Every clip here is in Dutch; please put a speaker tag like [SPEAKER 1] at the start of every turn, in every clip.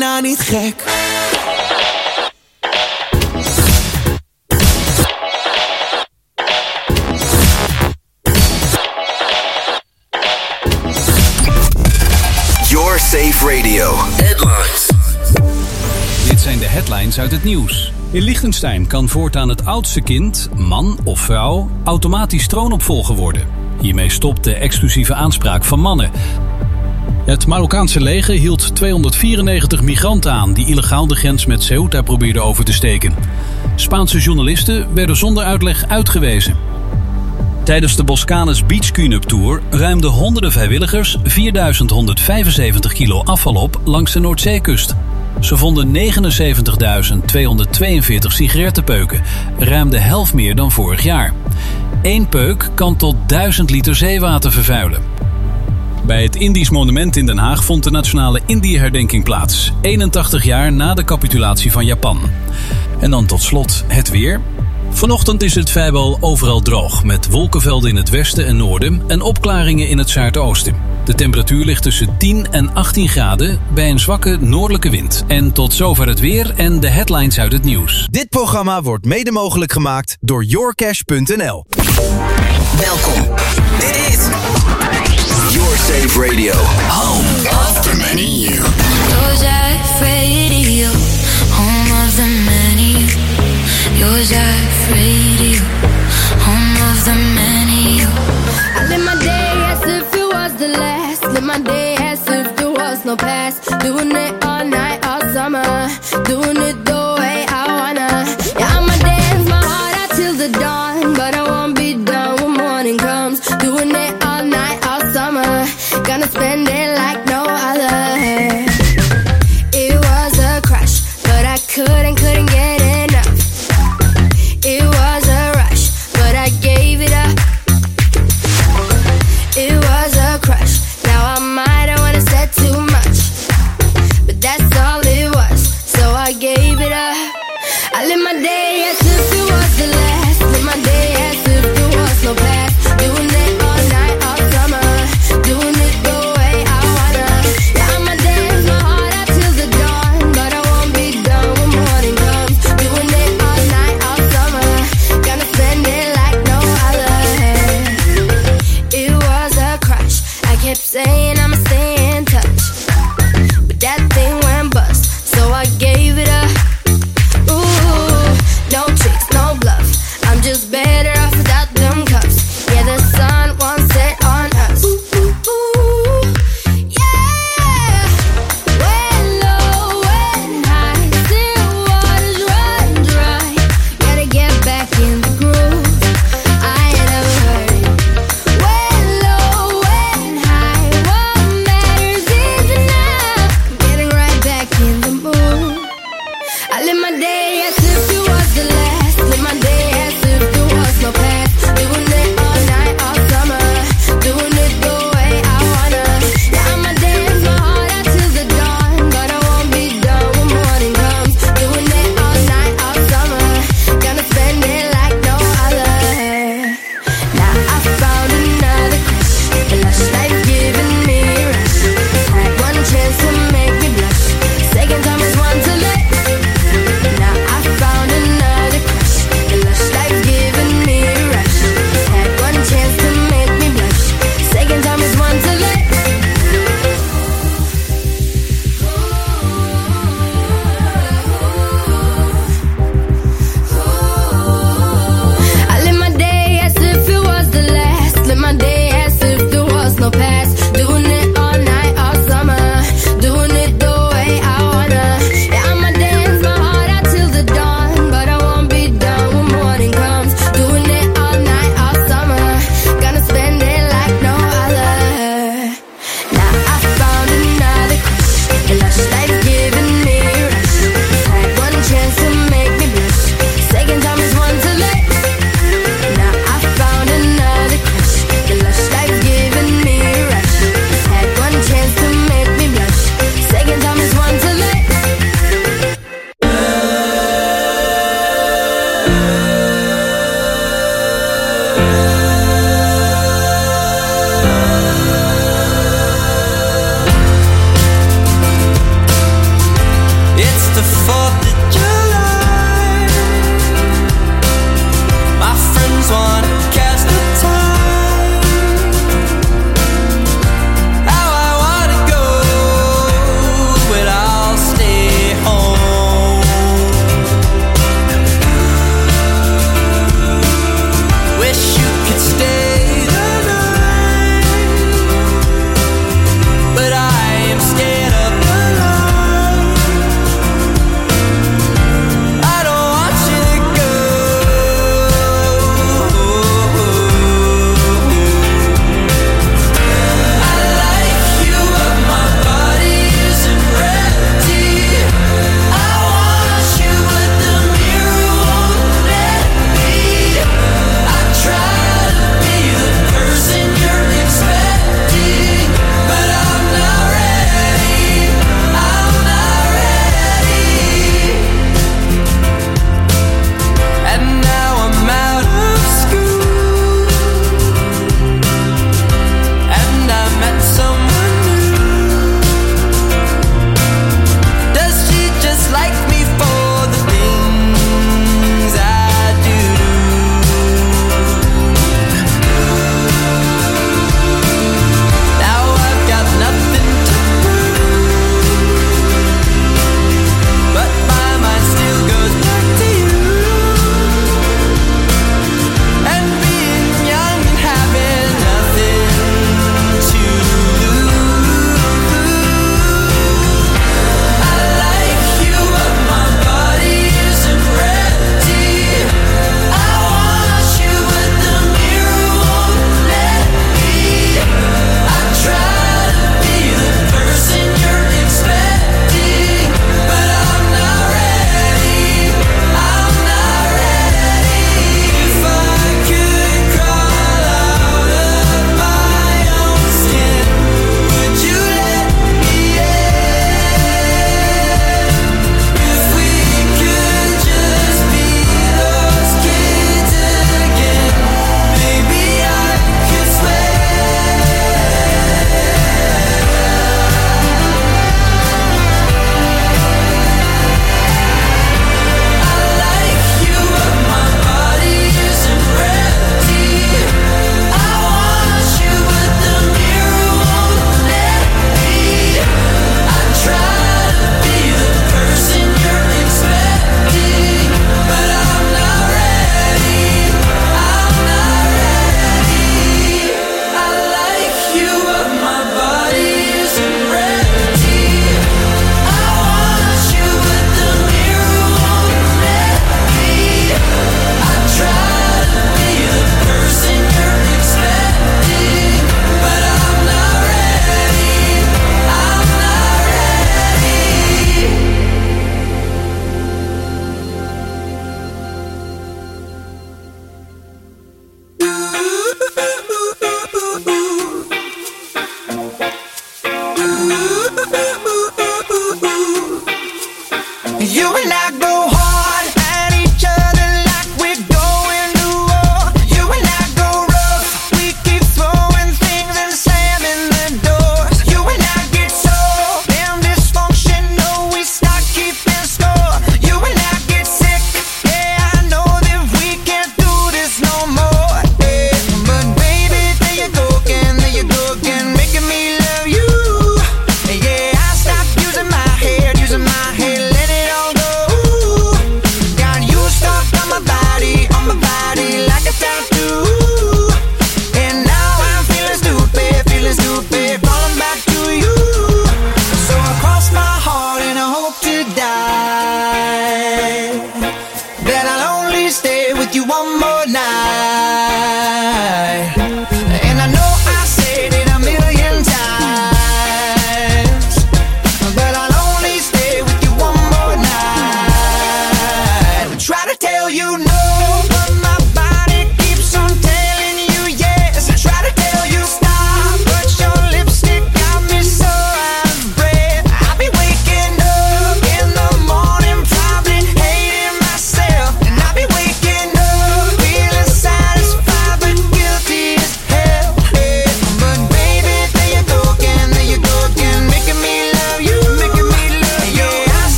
[SPEAKER 1] nou niet gek?
[SPEAKER 2] Your Safe Radio. Headlines.
[SPEAKER 3] Dit zijn de headlines uit het nieuws. In Liechtenstein kan voortaan het oudste kind, man of vrouw, automatisch troonopvolger worden. Hiermee stopt de exclusieve aanspraak van mannen. Het Marokkaanse leger hield 294 migranten aan die illegaal de grens met Ceuta probeerden over te steken. Spaanse journalisten werden zonder uitleg uitgewezen. Tijdens de Boscanes Beach Cleanup Tour ruimden honderden vrijwilligers 4175 kilo afval op langs de Noordzeekust. Ze vonden 79.242 sigarettenpeuken, ruim de helft meer dan vorig jaar. 1 peuk kan tot 1000 liter zeewater vervuilen. Bij het Indisch Monument in Den Haag vond de Nationale Indië-herdenking plaats, 81 jaar na de capitulatie van Japan. En dan tot slot het weer. Vanochtend is het vrijwel overal droog, met wolkenvelden in het westen en noorden en opklaringen in het zuidoosten. De temperatuur ligt tussen 10 en 18 graden bij een zwakke noordelijke wind. En tot zover het weer en de headlines uit het nieuws.
[SPEAKER 4] Dit programma wordt mede mogelijk gemaakt door yourcash.nl.
[SPEAKER 2] Welkom. Dit is Your Safe Radio. Home of the many you.
[SPEAKER 5] Your Safe Radio. Home of the many you. Your Safe Radio. Home of the many you.
[SPEAKER 6] I live my day as if it was the last. Live my day as if there was no past. Doing it all night, all summer. Doing it the way I wanna. Yeah, I'ma dance my heart out till the dawn. But I won't be done when morning comes. Doing it all night, all summer. Gonna spend it like no other. It was a crush, but I couldn't get enough. It was a rush, but I gave it up. It was a crush, now I might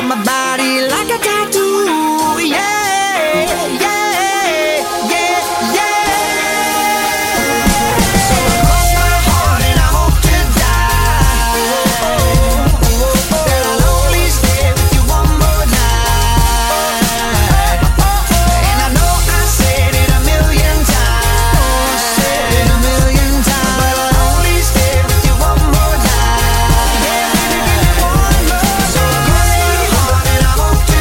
[SPEAKER 1] on my body like a tattoo. Yeah, yeah, yeah, yeah. So I cross my heart and I hope to die that I'll only stay with you one more night. And I know I said it a million times, but I'll only stay with you one more night. Yeah, baby, give me one more. So I cross my heart and I hope to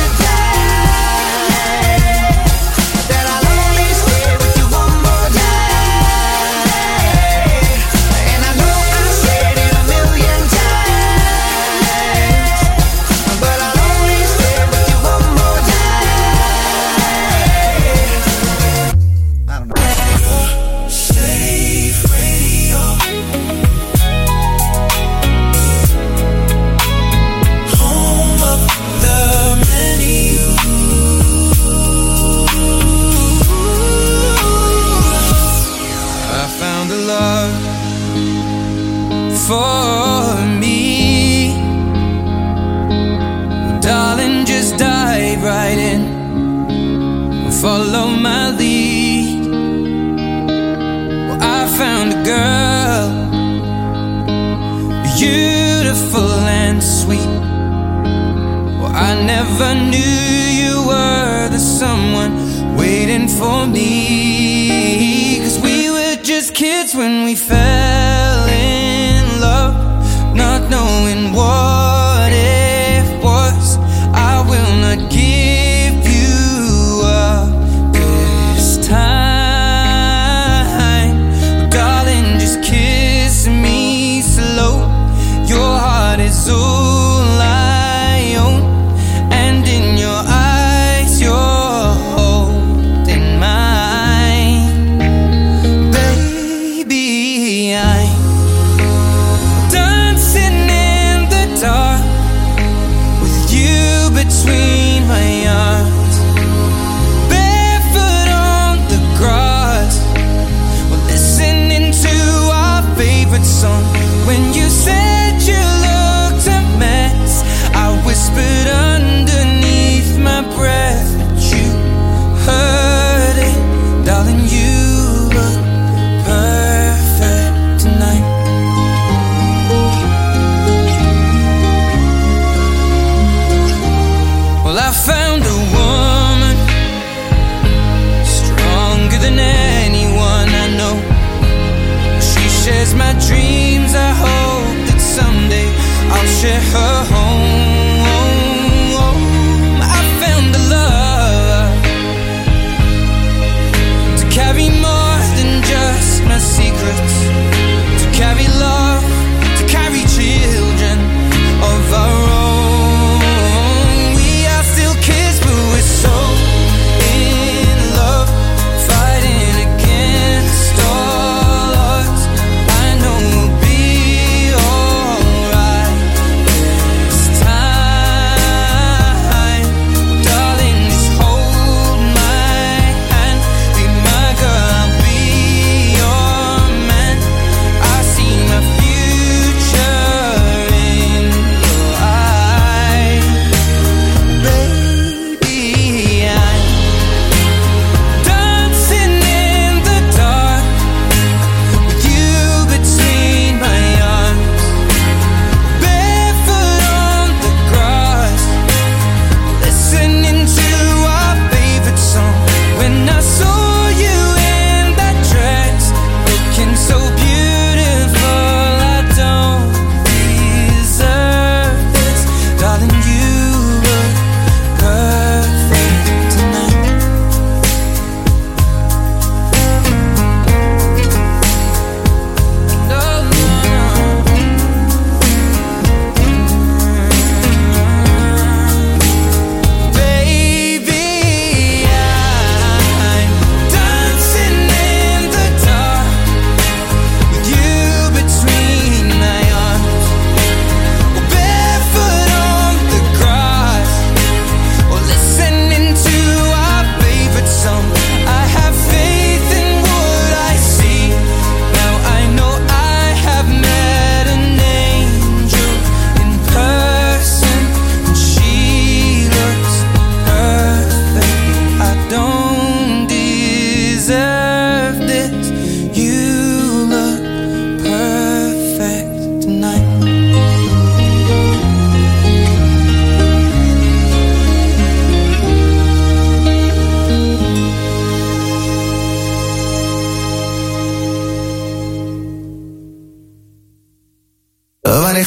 [SPEAKER 1] die that I'll only stay with you one more night. And I know I said it a million times, but I'll only stay with you one more night. I don't know. Safe Radio. Home of the many. I found a love for me. Darling, just dive right in. Follow my lead. Well, I found a girl, beautiful and sweet. Well, I never knew you were the someone waiting for me. 'Cause we were just kids when we fell in love, not knowing what it was. I will not give you up this time. Darling, just kiss me slow. Your heart is all I own, and in your eyes you're holding mine. Baby, I'm dancing in the dark with you between my arms, barefoot on the grass. We're listening to our favorite song. When you said you looked a mess, I whispered underneath my breath, but you heard it. Darling, you look perfect tonight. Well, I found a woman stronger than anyone I know. She shares my dreams. I hope that someday I'll share her home. I found a love to carry more than just my secrets, to carry love, to carry children of our own. We are still kids, but we're so in love, fighting against all odds. I know we'll be alright.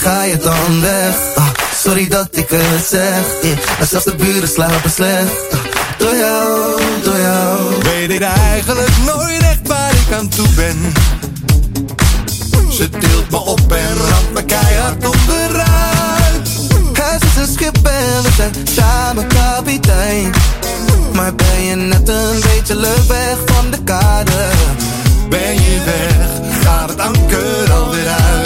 [SPEAKER 7] ga je dan weg? Sorry dat ik het zeg, maar zelfs de buren slapen slecht. Door jou.
[SPEAKER 8] Weet ik eigenlijk nooit echt waar ik aan toe ben. Ze tilt me op en ramt me keihard onderuit.
[SPEAKER 7] Hij is een schip en we zijn samen kapitein. Maar ben je net een beetje leuk weg van de kade?
[SPEAKER 8] Ben je weg, gaat het anker alweer uit.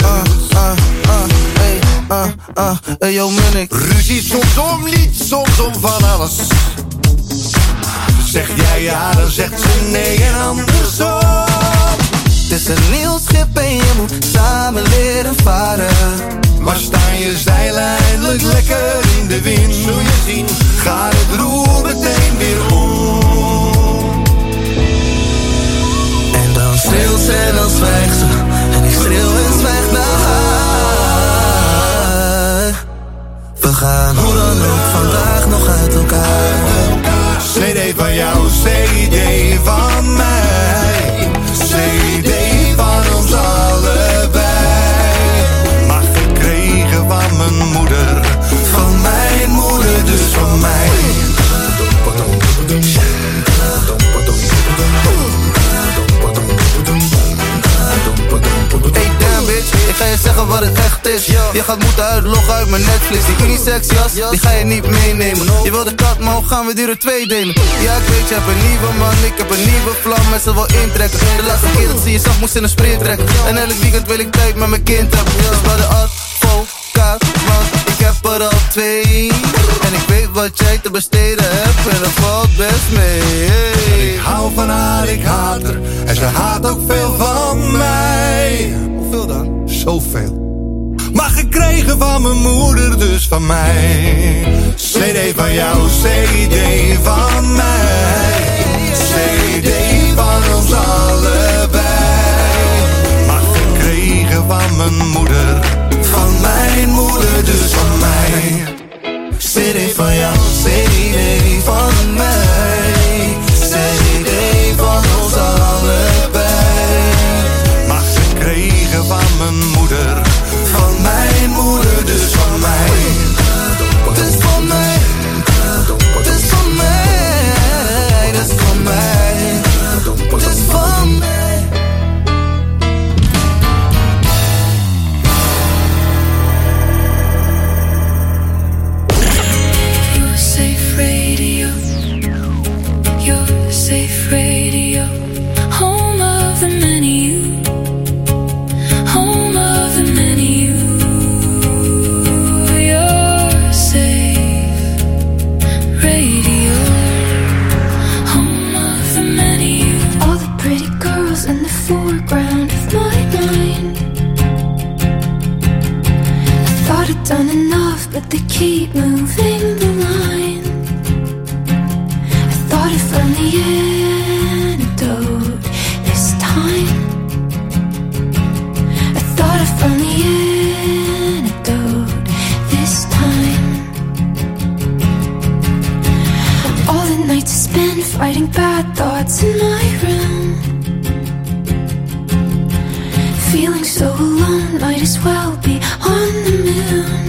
[SPEAKER 7] Hey yo Munnik.
[SPEAKER 8] Ruzie soms om lied, soms om van alles. Zeg jij ja, dan zegt ze nee en andersom.
[SPEAKER 7] Het is een nieuw schip en je moet samen leren varen.
[SPEAKER 8] Maar staan je zeilen eindelijk lekker in de wind? Zul je zien, gaat het roer meteen weer om.
[SPEAKER 7] En dan schreeuwt ze en dan zwijgt ze. En ik schreeuw en zwijg naar haar. We gaan hoe dan ook vandaag nog uit elkaar.
[SPEAKER 8] CD van jou, CD van mij. CD van ons allebei. Maar gekregen van mijn moeder.
[SPEAKER 7] Van mijn moeder, dus van mij. Hey damn bitch, ik ga je zeggen wat het echt is. Je gaat moeten uitloggen uit mijn Netflix. Die unisex jas, die ga je niet meenemen. Je wil de kat, maar hoe gaan we die er 2 delen? Ja ik weet, je hebt een nieuwe man, ik heb een nieuwe vlam. Met ze wil intrekken. De laatste keer dat ze je zag, moest in een sprint trekken. En elk weekend wil ik tijd met mijn kind hebben. Dus bij de advocaat, want ik heb er al 2. En ik weet wat jij te besteden hebt en dat valt best mee.
[SPEAKER 8] Ik hou van haar, ik haat haar. En ze haat ook veel van mij.
[SPEAKER 7] Hoeveel dan?
[SPEAKER 8] Zoveel. Maar gekregen van mijn moeder, dus van mij. CD van jou, CD van mij. CD van ons allebei. Maar gekregen van mijn moeder.
[SPEAKER 7] Van mijn moeder, dus van mij. CD van jou, CD van mij. CD van ons allebei.
[SPEAKER 8] Maar gekregen van mijn moeder.
[SPEAKER 7] Van mijn moeder, dus van mij. Het is van mij. Het is van mij. Het is van mij. Het is van mij.
[SPEAKER 5] Safe radio, your safe radio, home of the many you, home of the many you, your safe radio, home of the many you. All the pretty girls in the foreground of my mind. I thought I'd done enough, but they keep moving the line. I thought I found the antidote this time. I thought I found the antidote this time. All the nights I spent fighting bad thoughts in my room, feeling so alone, might as well be on the moon.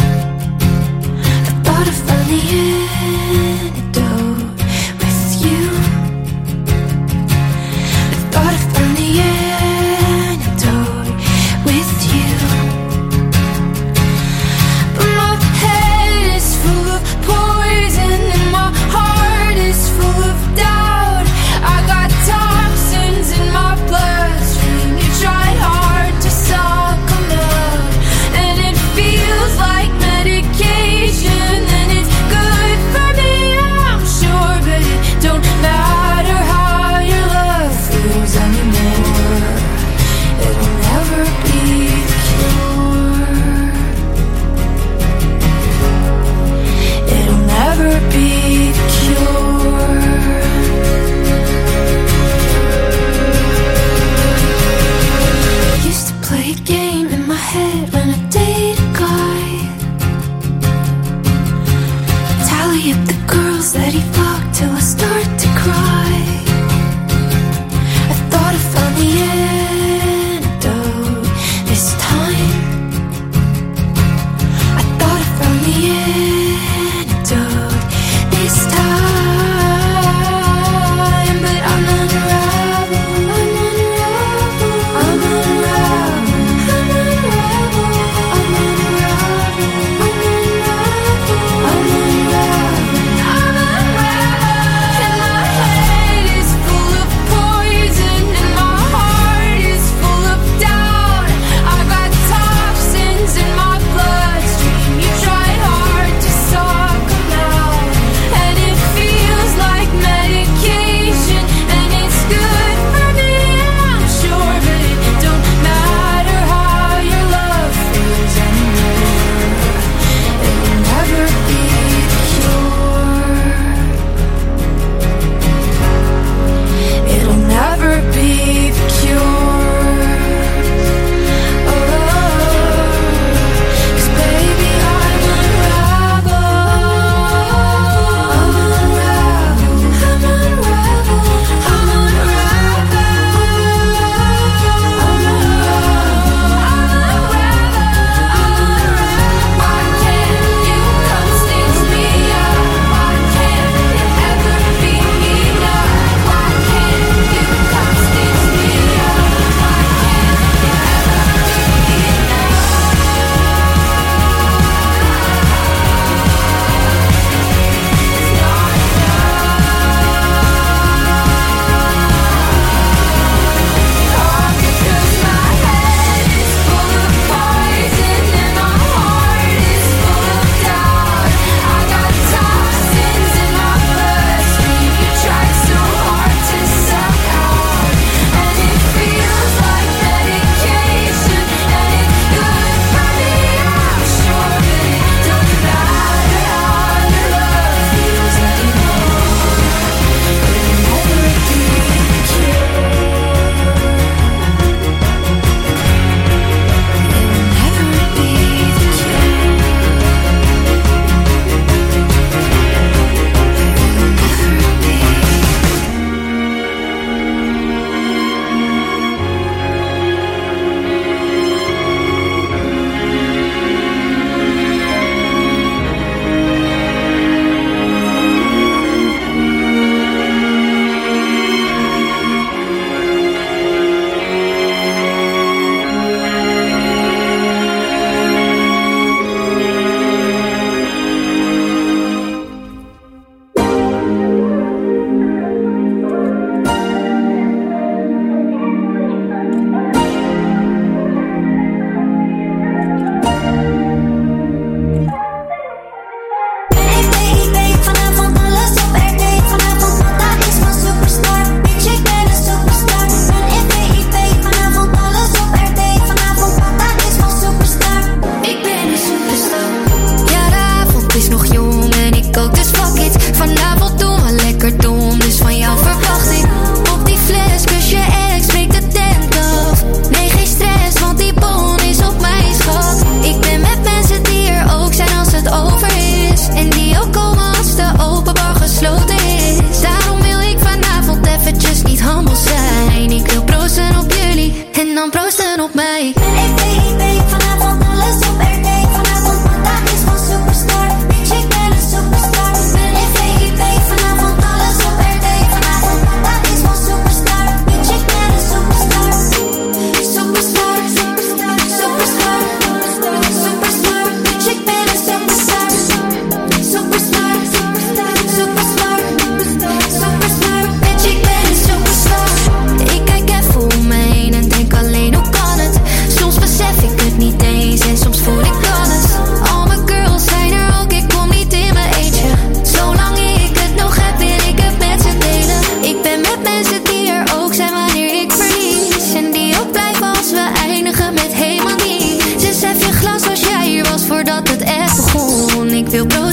[SPEAKER 5] I thought I found the antidote with you. I thought I found the antidote with you. But my head is full of poison and my heart is full of doubt. I got toxins in my bloodstream. You tried hard to suck them out, and it feels like medication, and it's good for me, I'm sure, but it don't matter how your love feels anymore. It'll never be the cure. It'll never be the cure. I used to play a game in my head when I dated a guy. Tally up the girls that he fucked till I start to cry. I thought I found the antidote this time.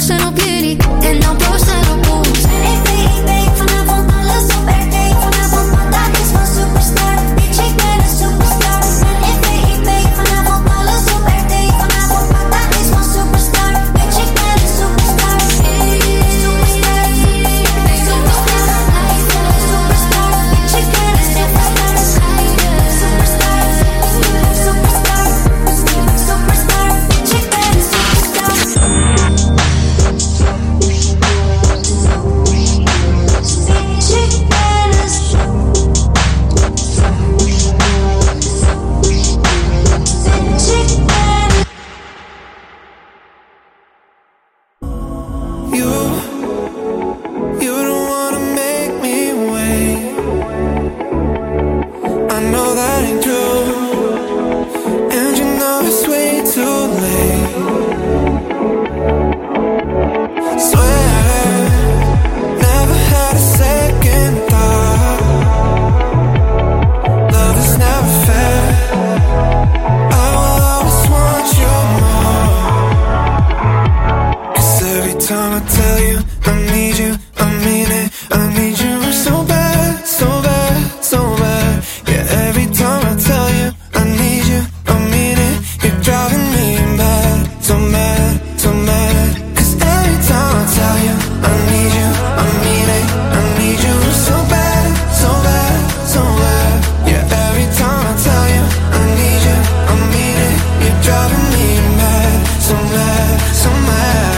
[SPEAKER 6] snel op jullie en dan proost snel op ons.
[SPEAKER 5] Ik vanavond alles op RT. Vanavond vandaag is van superstar. Bitch, ik ben een superstar. Ik vanavond alles op RT. Vanavond vandaag is van superstar. Bitch, ik ben een superstar. Superstar. Superstar. Bitch, ik ben een superstar. Superstar. Superstar. Superstar. Bitch, ik ben een superstar.
[SPEAKER 1] You don't wanna make me wait. I know that ain't true, and you know it's way too late. Swear, never had a second thought. Love is never fair. I will always want you more. 'Cause every time I tell you I need you, I mean it. I need you so bad, so bad, so bad. Yeah, every time I tell you I need you, I mean it. You're driving me mad, so mad, so mad. 'Cause every time I tell you I need you, I mean it. I need you so bad, so bad, so bad. Yeah, every time I tell you I need you, I mean it. You're driving me mad, so mad, so mad.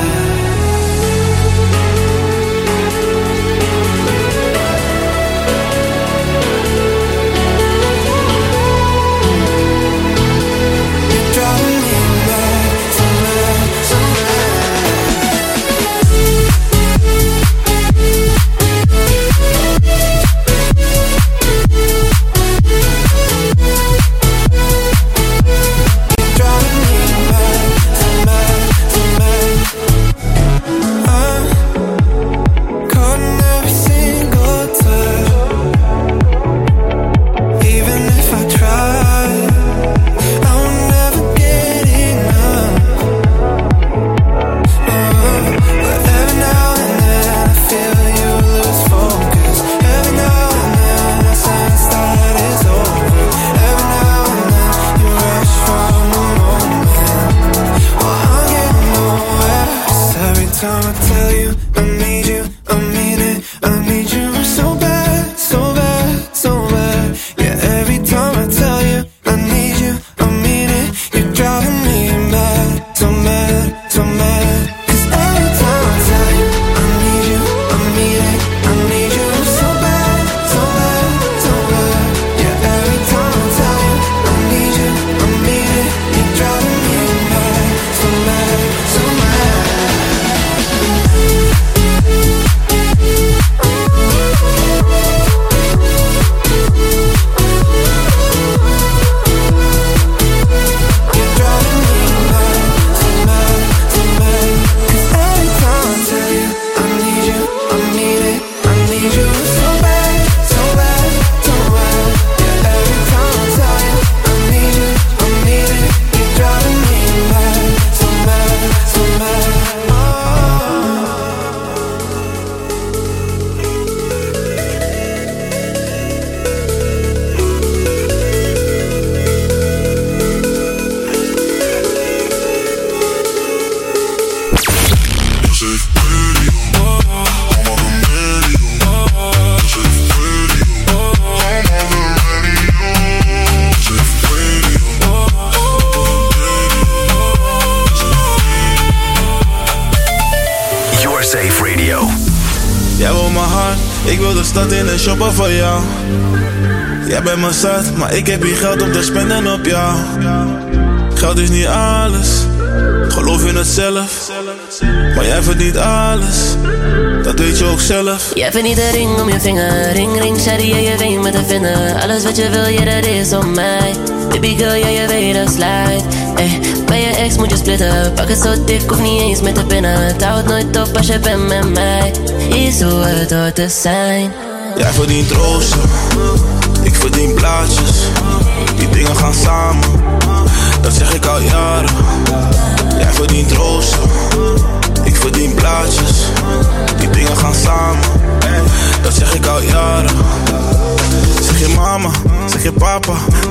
[SPEAKER 9] Ik wil de stad in en shoppen voor jou. Jij bent me zat, maar ik heb hier geld om te spenden op jou. Geld is niet alles, geloof in het zelf. Maar jij verdient alles, dat weet je ook zelf.
[SPEAKER 10] Jij verdient een ring om je vinger. Ring, ring, shawty, ja, je weet me te vinden. Alles wat je wil, ja, dat is op mij. Baby girl, ja, je weet dat slide. Ey, bij je ex moet je splitten. Pak het zo dik, hoef niet eens met de pinnen. Het houdt nooit op als je bent met mij. Is hoe het hoort te zijn.
[SPEAKER 9] Jij verdient rozen, ik verdien blaadjes. Die dingen gaan samen, dat zeg ik al jaren. Jij verdient rozen, ik verdien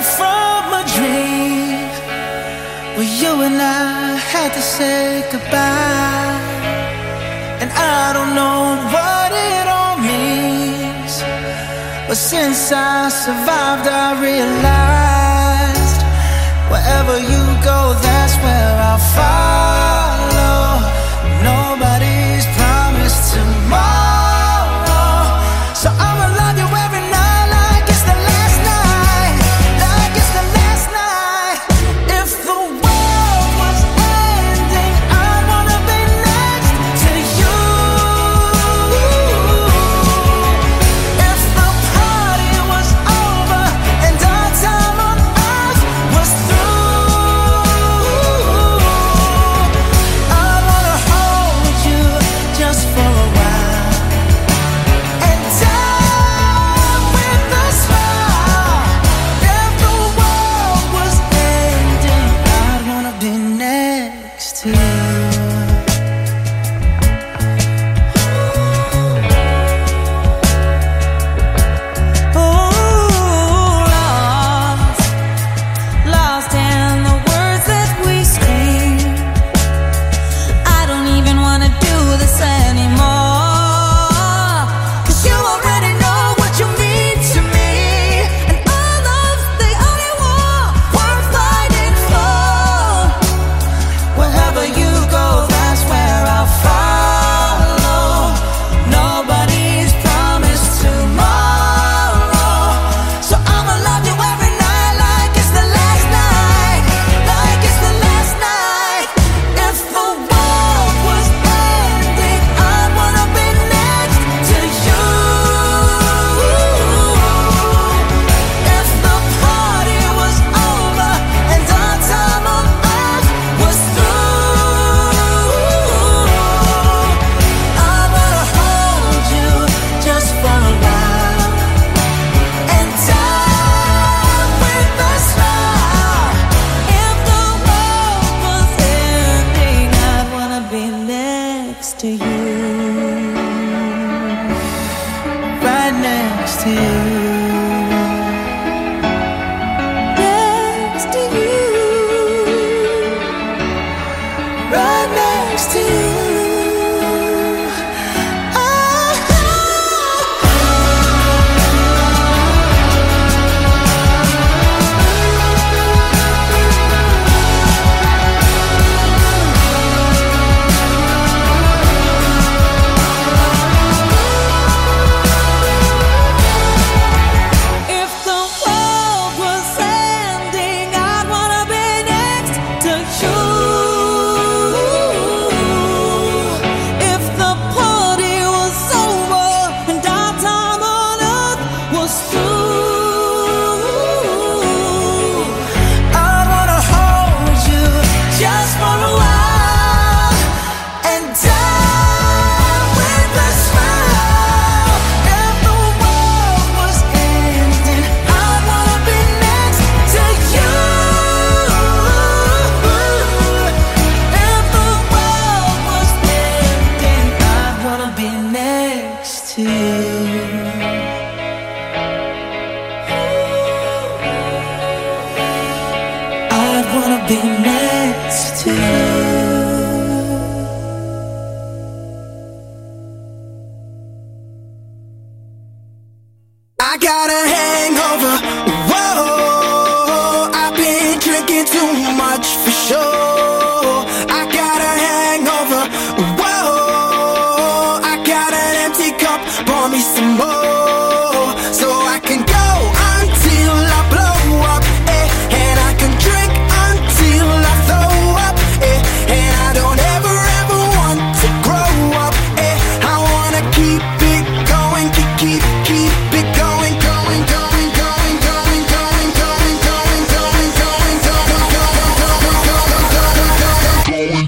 [SPEAKER 11] from a dream where you and I had to say goodbye. And I don't know what it all means, but since I survived I realized wherever you go, that's where I'll follow. Nobody's promised tomorrow, so I'ma love you every night like it's the last night, like it's the last night. If the world was ending, I wanna be next to you. If the party was over and our time on earth was through, I wanna hold you just for a while and die with a smile. If the world was ending, I'd wanna be next to you. Lost in the words that we scream. I don't even wanna do this anymore, 'cause you already know what you mean to me, and all love's the only war worth fighting for. Wherever you go, that's where I'll follow. Nobody's promised tomorrow, so I'ma love you every night like it's the last night, like it's the last night. If the world was ending, I'd wanna be next to you. If the party was over and our time on earth was through, I wanna hold you just for a while and die with a smile. If the world was ending, I'd wanna be next to you, right next to you, next to you, right next to you. If the world was ending, I'd wanna be next to you. If the party was over and our time on earth was through, I'd wanna hold you just for a while and die with a smile. If the world was ending, I'd wanna be next to you. If the world was ending, I'd wanna be next to you. I'd wanna be next to you.
[SPEAKER 12] I got a hangover. Whoa, I've been drinking too much for sure. I got a hangover. Whoa, I got an empty cup. Pour me some more so I can go until I blow up. And I can drink until I throw up. And I don't ever want to grow up. I wanna keep it going, keep it going, going, going, going, going, going, going, going, going, going, going, going.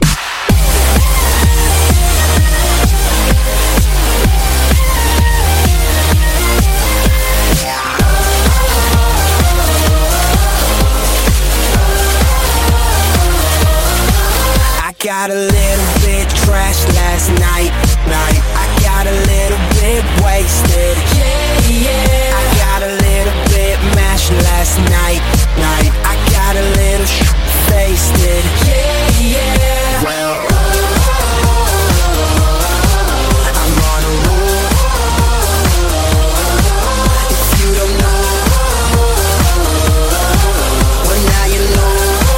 [SPEAKER 12] I got a little bit trashed last night. I got a little bit wasted. I got a little bit mashed mentioned last night. I got a little wasted. Yeah. Well, I'm on a roll. If you don't know, well now you know.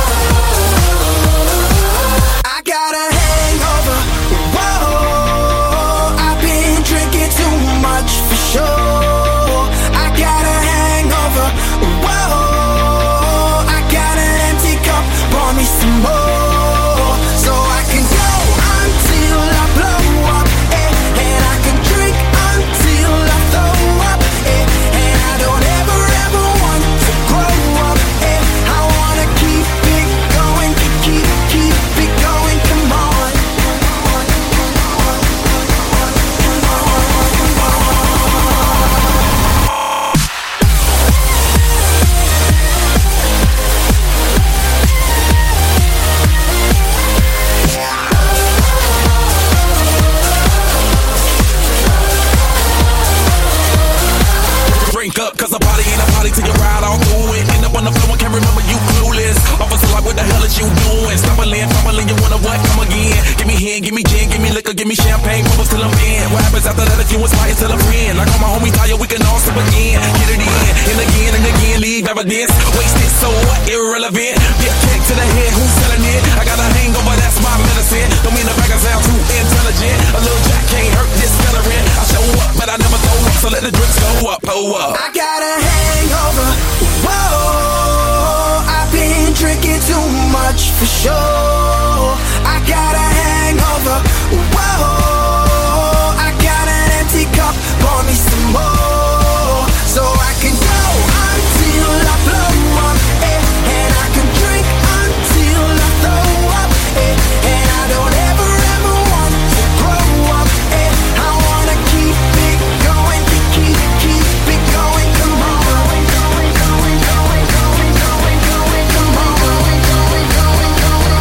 [SPEAKER 12] I got a hangover. Whoa, I've been drinking too much for sure. I got a hangover. Whoa, I got an empty cup. Pour me some more, so I can go until I blow up, and I can drink until I throw up, and I don't ever want to grow up, I wanna keep it going, keep it going, come on.
[SPEAKER 13] Drink up, cause a party ain't a party till you ride all through it. End up on the floor and can't remember you clueless. Officer like, what the hell is you doing? Stumbling, you wanna what? Come again. Give me hand, give me gin, give me liquor, give me champagne, bubbles till I'm in. What happens after that if you inspire till a friend? Like all my homies tired, we can all sip again. Get it in, and again, leave evidence. Wasted, so what? Irrelevant. Get kicked to the head, who's selling it? I got a hangover, that's my medicine. Don't mean the bag I sound too intelligent. A little jack can't hurt this celery. I show up, but I never throw up, so let the drinks go up, pull up.
[SPEAKER 12] I got a hangover. Whoa, I've been drinking too much for sure. I got a hangover. Whoa, I got an empty cup. Pour me some more, so I can go until I blow up, and I can drink until I throw up, and I don't ever want to grow up, I wanna keep it going, keep it going, come on. Come on.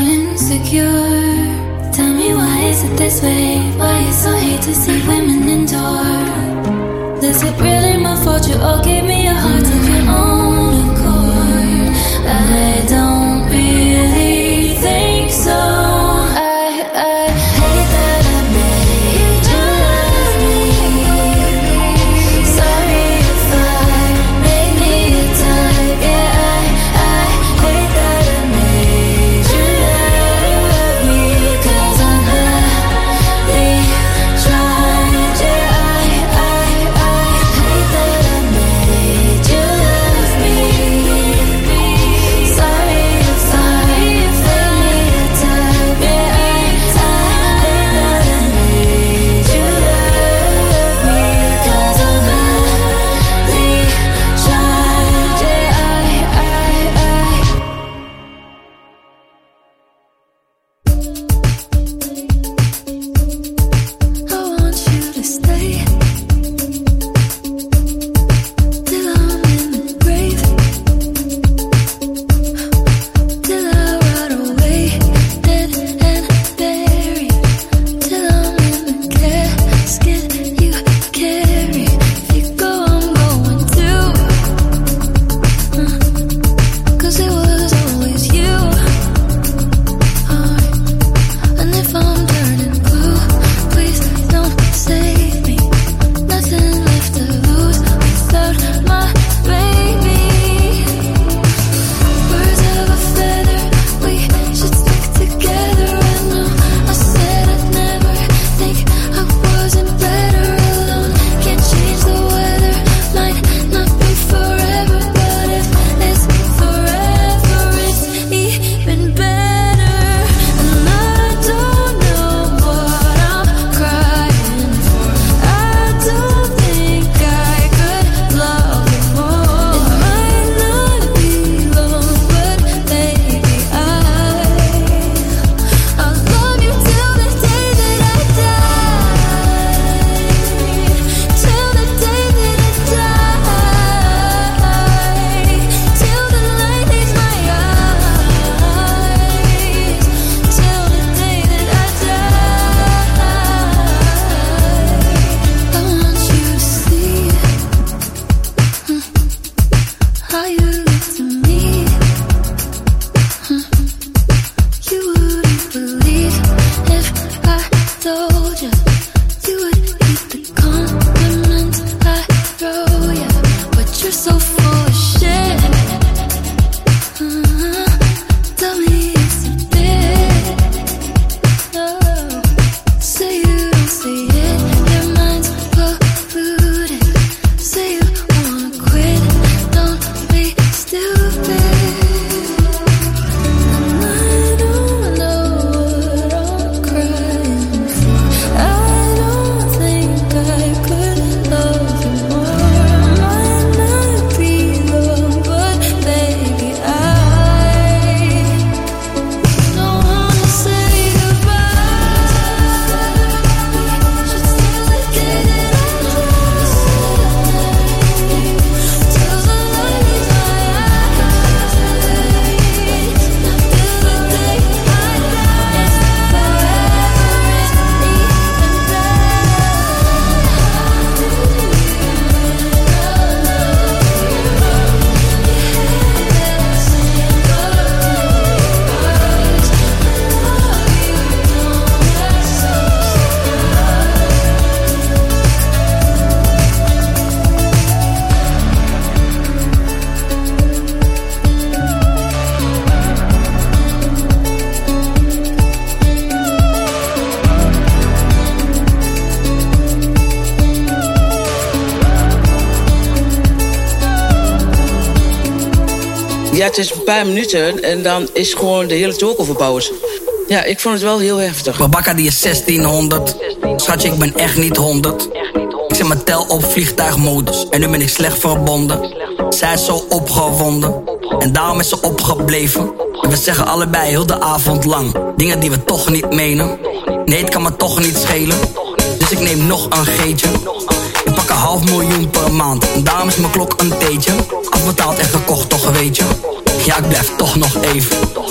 [SPEAKER 5] insecure. Tell me why is it this way? Why you so hate to see women endure? Is it really my fault you all gave me a heart of your own accord? I don't really think so.
[SPEAKER 14] Ja, het is een paar minuten en dan is gewoon de hele talk over pauze. Ja, ik vond het wel heel heftig.
[SPEAKER 15] Babakka die is 1600. Schatje, ik ben echt niet 100. Ik zet mijn tel op vliegtuigmodus. En nu ben ik slecht verbonden. Zij is zo opgewonden. En daarom is ze opgebleven. En we zeggen allebei heel de avond lang dingen die we toch niet menen. Nee, het kan me toch niet schelen. Dus ik neem nog een geetje. Ik pak 500.000 per maand. En daarom is mijn klok een theetje. Afbetaald en gekocht, toch weet je. Ja, ik blijf toch nog even. Ze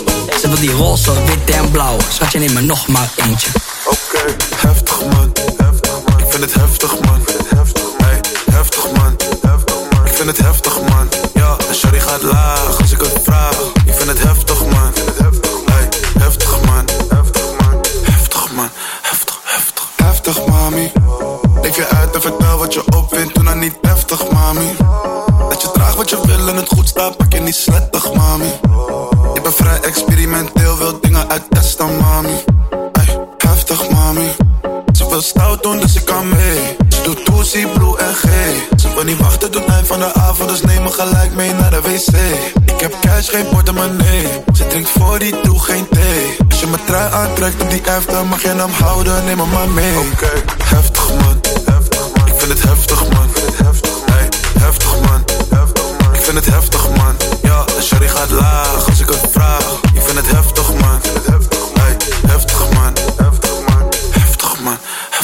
[SPEAKER 15] Ze wil die roze, wit en blauw. Schatje, neem me nog maar eentje.
[SPEAKER 9] Oké, heftig man. Ik vind het heftig man. Hey, heftig man. Ik vind het heftig man. Ja, en shawty gaat laag als ik het vraag. Ik vind het heftig man. Hey, heftig man. Heftig man. Heftig mami. Leef je uit en vertel wat je opvindt. Doe nou niet heftig mami. Dat je draagt wat je wil en het goed staat, pak je niet slettig mami. Ik ben vrij experimenteel, wil dingen uittesten mami. Hey, heftig mami. Ze wil stout doen, dus ik kan mee. Ze doet Toesie, Blue en G. Ze wil niet wachten tot eind van de avond, dus neem me gelijk mee naar de wc. Ik heb cash, geen portemonnee. Ze drinkt voor die toe, geen thee. Als je mijn trui aantrekt op die after, mag je hem houden, neem me maar mee. Oké, heftig man. Ik vind het heftig man. Hey, heftig man. Ik vind het heftig man. Ja, de shawty gaat laag als ik het vraag. Ik vind het heftig man. Hey, heftig man. Heftig man.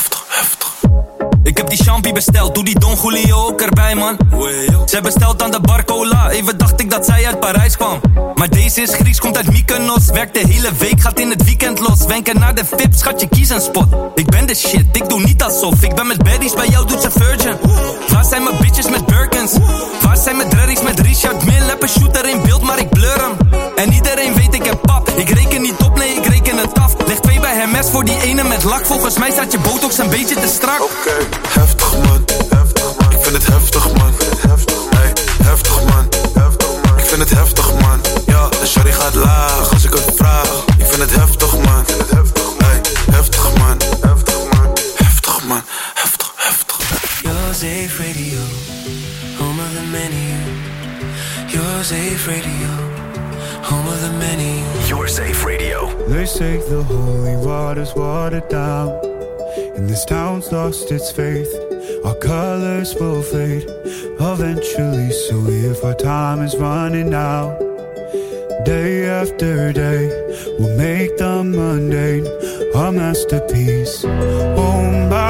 [SPEAKER 1] Ik heb die champie besteld, doe die Don Julio ook erbij man. Zij bestelt aan de bar cola, even dacht ik dat zij uit Parijs kwam. Maar deze is Grieks, komt uit Mykonos. Werkt de hele week, gaat in het weekend los. Wenken naar de VIP, schatje, kies een spot. Ik ben de shit, ik doe niet alsof. Ik ben met baddies, bij jou doet ze Virgin. Waar zijn mijn bitches met Birkins? Waar zijn mijn dreadies met Richard Mille? Heb een shooter in beeld, maar ik blur hem. En iedereen weet ik heb pap. Ik reken niet op, nee, ik reken het af. Leg 2 bij Hermes voor die ene met lak. Volgens mij staat je botox een beetje te strak.
[SPEAKER 9] Oké, heftig man. Ik vind het heftig man. Hey, heftig man. Ik vind het heftig man. Ja, de shawty gaat laag als ik het vraag. Ik vind het heftig man. Hey, heftig man. Heftig man.
[SPEAKER 16] Your Safe Radio, home of the many. Your Safe Radio, home of the many.
[SPEAKER 2] Your Safe Radio.
[SPEAKER 17] They say the holy water's watered down, and this town's lost its faith. Our colors will fade eventually, so if our time is running out, day after day, we'll make the mundane a masterpiece. Oh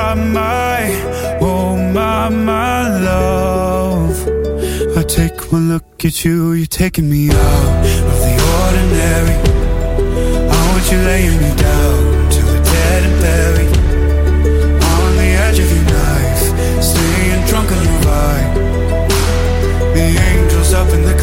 [SPEAKER 17] my love, I take one look at you, you're taking me out of the ordinary. I want you laying me down till we're dead and buried, on the edge of your knife, staying drunk on your ride. The angels up in the